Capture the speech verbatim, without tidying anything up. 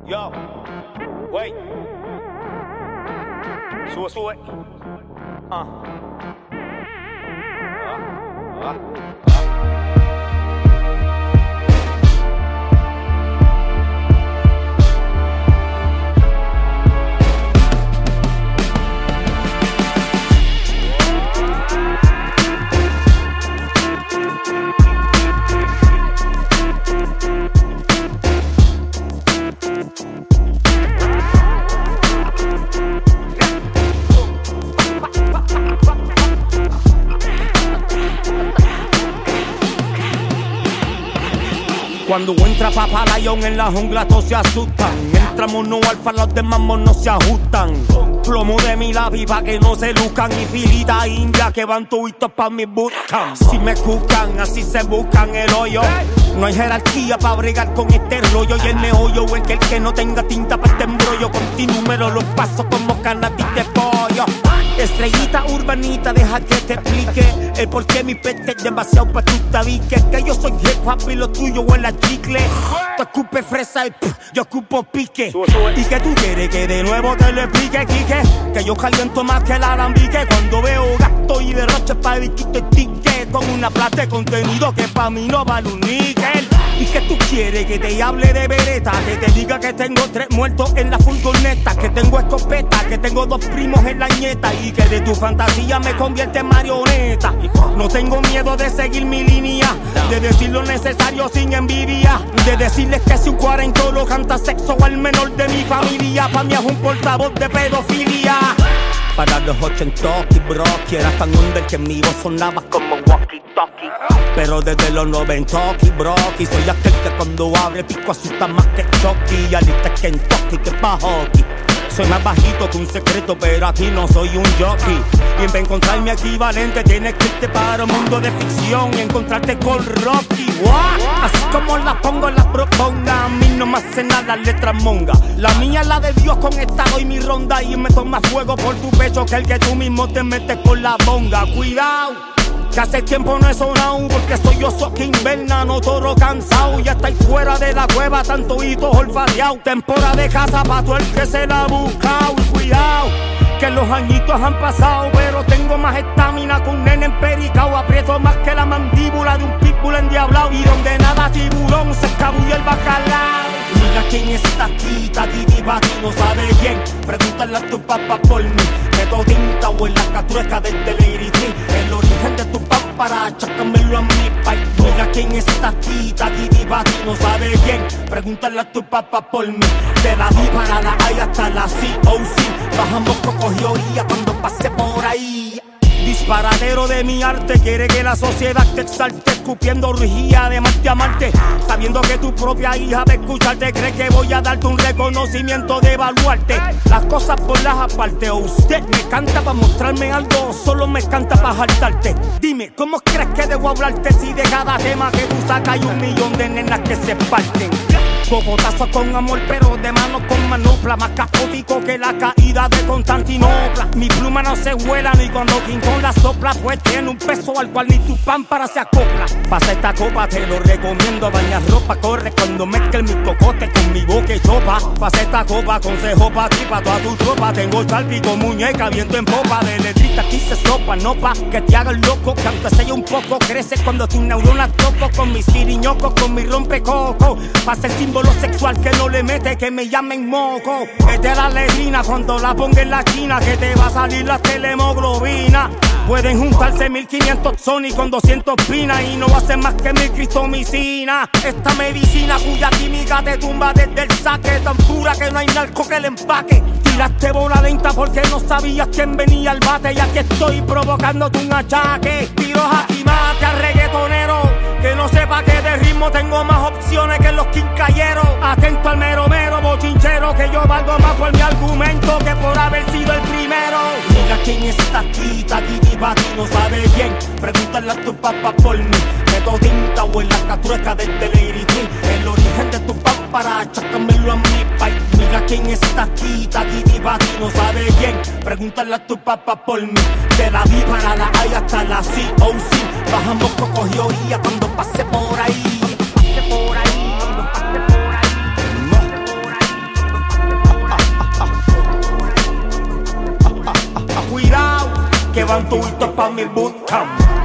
Yo, wait. Sube, sube. Ah. Ah, ah, ah. Cuando entra Papá Lion en la jungla todos se asustan. Entra mono alfa, los demás monos se ajustan. Plomo de mi lápiz pa' que no se luzcan. Y filita india que van tuitos pa' mi bootcamp. Si me escuchan, así se buscan el hoyo. No hay jerarquía pa' bregar con este rollo. Y el meollo es que el que no tenga tinta pa' este embrollo. Con ti número los pasos como canatis de pollo. Estrellita urbanita, deja que te explique el por qué mi peste es demasiado pa' tu tabique. Que yo soy hip hop y lo tuyo huele a chicle. Tú escupes fresa y pff, yo escupo pique. Y que tú quieres que de nuevo te lo explique, Quique. Que yo caliento más que el alambique. Cuando veo gasto y derroche pa' biquito y ticket. Con una plata de contenido que pa' mí no vale un níquel. Y que tú quieres que te hable de vereta, que te diga que tengo tres muertos en la furgoneta, que tengo escopeta, que tengo dos primos en la ñeta. Y que de tu fantasía me convierte en marioneta. No tengo miedo de seguir mi línea, de decir lo necesario sin envidia, de decirles que si un cuarentolo canta sexo al menor de mi familia, pa' mí es un portavoz de pedofilia. Para los ochentoki, bro, era tan under que mi voz sonaba como walkie-talkie. Pero desde los noventoki, bro, soy aquel que cuando abre pico asusta más que Chucky. Alista Kentucky, que pa' hockey. Soy más bajito que un secreto, pero aquí no soy un jockey. Y para encontrar mi equivalente tienes que irte para un mundo de ficción y encontrarte con Rocky. ¡Wow! Así como la pongo, la proponga. A mí no me hacen nada las letras monga. La mía es la de Dios, con esta doy mi ronda. Y me toma fuego por tu pecho que el que tú mismo te metes con la bonga. Cuidado, que hace tiempo no he sonado, porque soy oso que inverna, no toro cansado. Ya estáis fuera de la cueva, tanto hito olfateado. Temporada de casa pa' todo el que se la ha buscado. Y cuidado, que los añitos han pasado, pero tengo más estamina que un nene empericao. Aprieto más que la mandíbula de un pitbull endiablado. Y donde nada tiburón se escabulle el bacalao. Mira quién está aquí, Tati pa' ti no sabe quién. Pregúntale a tu papá por mí. Meto tinta o en la catrueca desde Lady Tree. El origen de tu para achacármelo a mi país. Mira quién está aquí, Tati pa' ti no sabe quién. Pregúntale a tu papá por mí. De la D para la A hasta la C O C. Bajamos cocos y orilla cuando pase por ahí. Disparadero de mi arte, quiere que la sociedad te exalte, escupiendo rugía de Marte a Marte, sabiendo que tu propia hija de escucharte cree que voy a darte un reconocimiento de evaluarte. Las cosas por las aparte, o usted me canta para mostrarme algo, o solo me canta para jaltarte. Dime, ¿cómo crees que debo hablarte si de cada tema que tú sacas hay un millón de nenas que se parten? Cocotazos con amor, pero de mano con manopla, más caótico que la caída de Constantinopla. Mi pluma no se vuela ni cuando King Kong la sopla, pues tiene un peso al cual ni tu pámpara se acopla. Pasa esta copa, te lo recomiendo, bañar ropa, corre cuando mezclen mis cocotes con mi boca y chopa. Pasa esta copa, consejo pa' ti, pa' toda tu tropa. Tengo chalpico, muñeca, viento en popa, de letrita aquí se sopa, no pa' que te hagan loco, que aunque sea un poco, crece cuando tus neuronas toco, con mis siriñocos, con mi rompecoco. Pasa el símbolo sexual que no le mete, que me llamen moco. Es de la letrina cuando la ponga en la china, que te va a salir la telehemoglobina. Pueden juntarse mil quinientos sonis con doscientos pinas y no hacen más que mi cristomicina. Esta medicina cuya química te tumba desde el saque, tan pura que no hay narco que le empaque. Tiraste bola lenta porque no sabías quién venía al bate, y aquí estoy provocándote un achaque. Tiro aquí mate al reggaetonero que no sepa que de ritmo tengo más opciones que los quincalleros. Atento al mero mero bochinchero, que yo valgo más por mi argumento que por haber sido el primero. Mira quién está aquí, Tati pa' ti no sabe quién. Pregúntale a tu papá por mí. Meto tinta o en la catrueca desde Lady Tree. El origen de tu pámpara, achacármelo a mi país. Mira quién está aquí, Tati pa' ti no sabe quién. Pregúntale a tu papá por mí. De la D para la A hasta la C O C. Bajamos cocos y orilla cuando pase por ahí. Pase por ahí, cuando pase por ahí. que van tuitos pa' mi bootcamp.